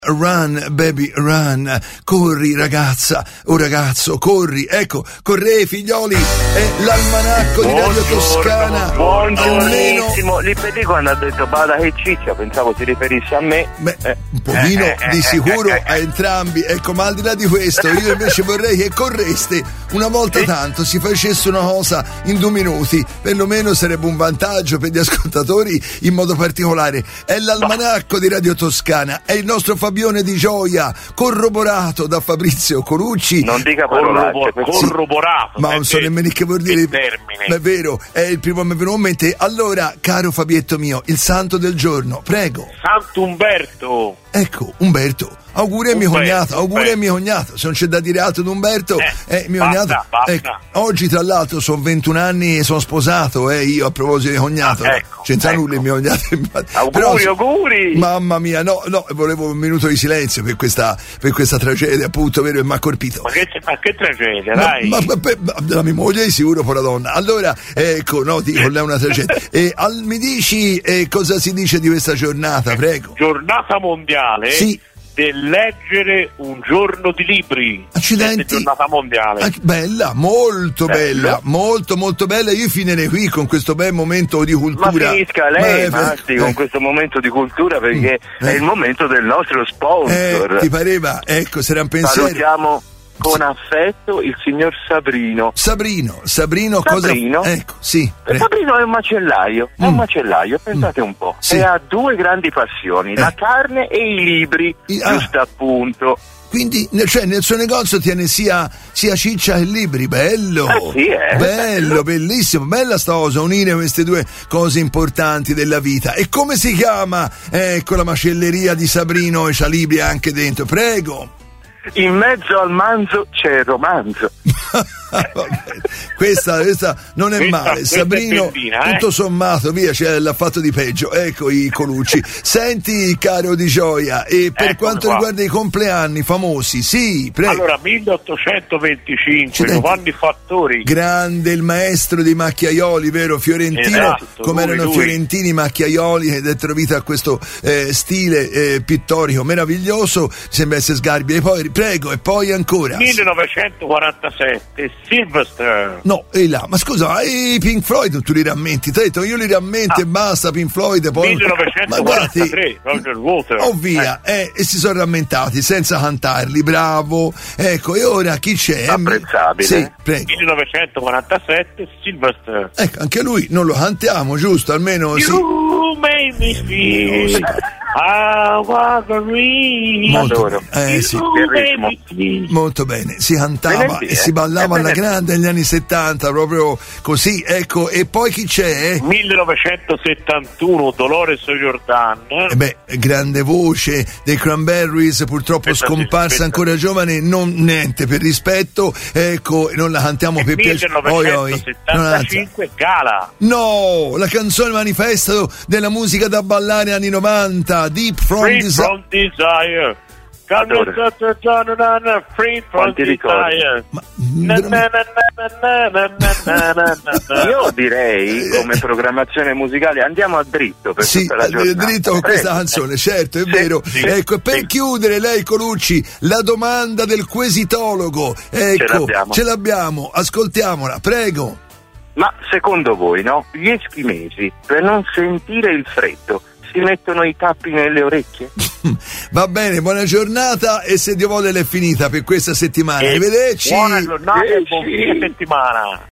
Run, baby, run. Corri, ragazza, o ragazzo, corri. Ecco, corre, figlioli. È l'almanacco di Radio Toscana. Buongiornissimo. Lì per lì quando ha detto bada che ciccia, pensavo si riferisse a me. Beh, un pochino di sicuro a entrambi. Ecco, ma al di là di questo, io invece vorrei che correste una volta tanto, si facesse una cosa in 2 minuti. Perlomeno sarebbe un vantaggio per gli ascoltatori in modo particolare. È l'almanacco di Radio Toscana. È il nostro Fabione Di Gioia, corroborato da Fabrizio Colucci. Non dica parolacce. Corroborato. Ma non so nemmeno che vuol dire. Termine. Ma è vero, è il primo che mi è venuto in mente. Allora, caro Fabietto mio, il santo del giorno, prego. Sant'Umberto. Ecco, Umberto. Auguri a mio cognato, auguri a mio cognato. Se non c'è da dire altro di Umberto, mio cognato. Basta. Ecco, oggi tra l'altro sono 21 anni e sono sposato, io a proposito di cognato. C'entra nulla il mio cognato. Auguri. Mamma mia, no, volevo un minuto di silenzio per questa tragedia, appunto, vero, e mi ha colpito. Ma che tragedia, dai. Ma la mia moglie di sicuro poi la donna. Allora, ecco, no, dico, lei è una tragedia. Mi dici cosa si dice di questa giornata, prego? Giornata mondiale. Sì. Del leggere un giorno di libri. Accidenti. Giornata mondiale. Bella, molto bella, molto molto bella. Io finirei qui con questo bel momento di cultura. Ma finisca lei, Masti, con questo momento di cultura, perché è il momento del nostro sponsor. Ti pareva? Ecco, sarà un pensiero. Salutiamo con affetto il signor Sabrino. Sabrino, cosa? Ecco, sì. Sabrino è un macellaio, pensate un po'. Sì. E ha 2 grandi passioni, la carne e i libri, giusto appunto. Quindi, cioè, nel suo negozio tiene sia ciccia che libri, bello. Bello, bellissimo, bella sta cosa, unire queste 2 cose importanti della vita. E come si chiama? Ecco, la macelleria di Sabrino e c'ha libri anche dentro, prego. In mezzo al manzo c'è il romanzo. Questa non è male. Sabrino, tutto sommato, via, l'ha fatto di peggio. Ecco i Colucci. Senti, caro Di Gioia, e per quanto riguarda i compleanni famosi, sì, prego. Allora, 1825, Giovanni Fattori. Grande, il maestro dei macchiaioli, vero? Fiorentino, come erano lui. Fiorentini i macchiaioli, che dettero vita a questo stile pittorico meraviglioso. Sembra essere Sgarbi. E poi, prego, e poi ancora. 1947, Sylvester. No, e là, ma scusa, i Pink Floyd tu li rammenti? Ti ho detto, io li rammento e basta, Pink Floyd, poi 1943, Roger Waters. Via, e si sono rammentati senza cantarli, bravo. Ecco, e ora chi c'è? Apprezzabile. Sì, prego. 1947, Sylvester. Ecco, anche lui non lo cantiamo, giusto? Almeno You made me feel I was a molto, sì. Molto bene, si cantava e si ballava alla grande negli anni 70, proprio così, ecco. E poi chi c'è? 1971, Dolores O'Riordan. Grande voce dei Cranberries, purtroppo scomparsa ancora giovane, niente per rispetto, ecco, non la cantiamo per piacere. 1975, Gala. No, la canzone manifesto della musica da ballare anni 90, Deep From Desire. Free from desire. Io direi, come programmazione musicale, andiamo a dritto per tutta la giornata. Dritto con questa canzone, certo, è vero. Ecco, per chiudere, lei Colucci, la domanda del quesitologo. Ecco, ce l'abbiamo, ascoltiamola, prego. Ma secondo voi, no? Gli eschimesi, per non sentire il freddo, si mettono i tappi nelle orecchie? Va bene, buona giornata, e se Dio vuole l'è finita per questa settimana. Arrivederci. Buona giornata e buona settimana.